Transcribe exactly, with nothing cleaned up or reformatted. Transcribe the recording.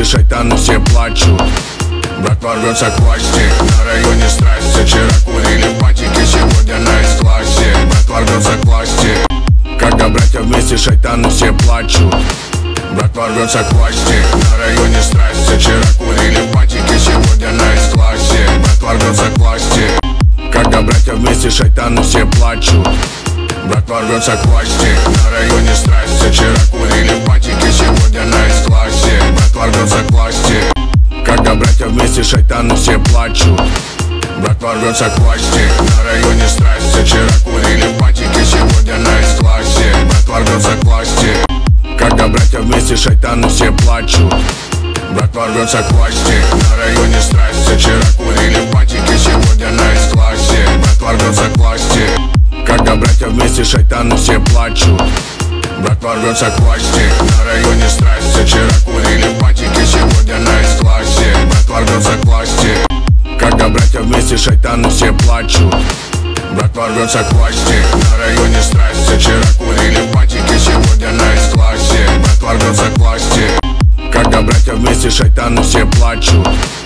шайтаны все плачут. Братва рвется к власти, на районе страсти. Вчера курили в патике, сегодня на эс-классе. Братва рвется к власти, когда братья вместе шайтаны все плачут. Братва рвется к власти, на районе страсти. Вчера курили в патике, сегодня на эс-классе. Братва рвется к власти, когда братья вместе шайтаны все плачут. Братва рвется к власти, на районе страсти. Вчера курили в патике, сегодня на эс-классе. Братва рвется к власти, когда братья вместе шайтаны все плачут. Братва рвется к власти, на районе страсти. Вчера курили в патике, сегодня на эс-классе. Братва рвется к власти, когда братья вместе шайтаны все плачут. Братва рвется к власти, на районе страсти. Вчера курили в патике, сегодня на эс-классе. Братва рвется к власти, когда братья вместе шайтаны все плачут. Братва рвется к власти, на районе страсти. Вчера курили в патике, сегодня на эс-классе. Братва рвется к власти, когда братья вместе шайтаны все плачут. Братва рвется к власти, на районе страсти. Вчера курили в патике, сегодня на эс-классе. Братва рвется к власти, когда братья вместе шайтаны все плачут.